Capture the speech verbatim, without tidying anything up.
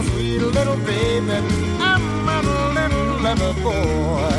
my sweet little baby. I'm a little lover boy.